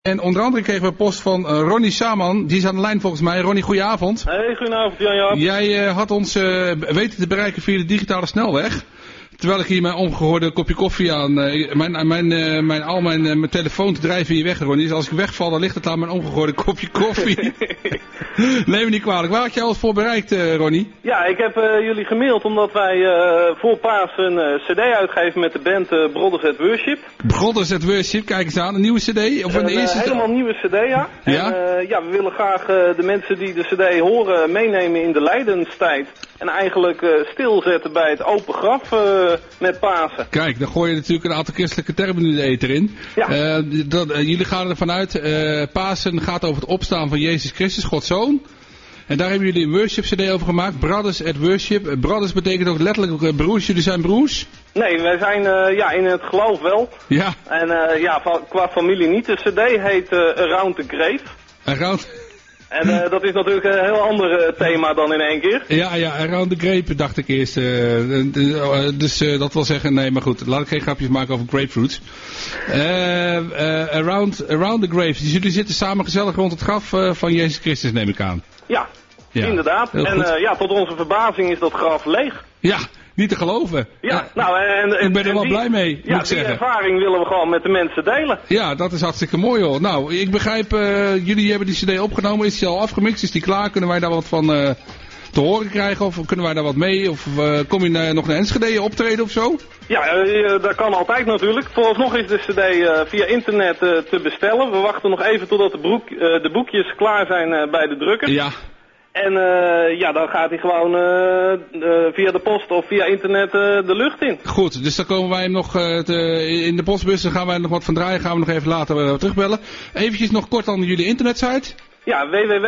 En onder andere kregen we post van Ronnie Saman, die is aan de lijn volgens mij. Ronnie, goedenavond. Hey, goedenavond Jan-Jaap. Jij had ons weten te bereiken via de digitale snelweg. Terwijl ik hier mijn omgehoorde kopje koffie aan, mijn telefoon te drijven hier weg, Ronnie. Dus als ik wegval, dan ligt het aan mijn omgehoorde kopje koffie. Neem me niet kwalijk. Waar had jij al voor bereikt, Ronnie? Ja, ik heb jullie gemaild omdat wij voor Paas een cd uitgeven met de band Brothers at Worship. Brothers at Worship, kijk eens aan. Een nieuwe cd? Of een eerste helemaal nieuwe cd, ja. Ja? En, we willen graag de mensen die de cd horen meenemen in de lijdenstijd. En eigenlijk stilzetten bij het open graf met Pasen. Kijk, dan gooi je natuurlijk een aantal christelijke termen nu de ether in. Ja. Jullie gaan ervan uit, Pasen gaat over het opstaan van Jezus Christus, Gods Zoon. En daar hebben jullie een worship cd over gemaakt, Brothers at Worship. Brothers betekent ook letterlijk broers, jullie zijn broers? Nee, wij zijn in het geloof wel. Ja. En qua familie niet. De cd heet Around the Grave. En dat is natuurlijk een heel ander thema dan in één keer. Ja, Around the Grape dacht ik eerst. Dus dat wil zeggen, nee, maar goed, laat ik geen grapjes maken over grapefruits. Around the Grave, dus jullie zitten samen gezellig rond het graf van Jezus Christus, neem ik aan. Ja. Inderdaad. En tot onze verbazing is dat graf leeg. Ja, niet te geloven. Ja, ik ben er wel blij mee, moet ik zeggen. Die ervaring willen we gewoon met de mensen delen. Ja, dat is hartstikke mooi hoor. Nou, ik begrijp, jullie hebben die cd opgenomen. Is die al afgemixt? Is die klaar? Kunnen wij daar wat van te horen krijgen? Of kunnen wij daar wat mee? Of kom je nog naar Enschede optreden of zo? Ja, dat kan altijd natuurlijk. Vooralsnog is de cd via internet te bestellen. We wachten nog even totdat de boekjes klaar zijn bij de drukker. Ja. En dan gaat hij gewoon via de post of via internet de lucht in. Goed, dus dan komen wij hem nog in de postbus, dan gaan wij nog wat van draaien, gaan we nog even later terugbellen. Eventjes nog kort aan jullie internetsite. Ja,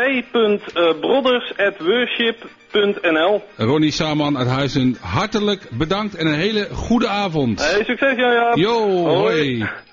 www.brothersatworship.nl. Ronnie Saman uit Huizen, hartelijk bedankt en een hele goede avond. Hey, succes, ja. Yo, hoi.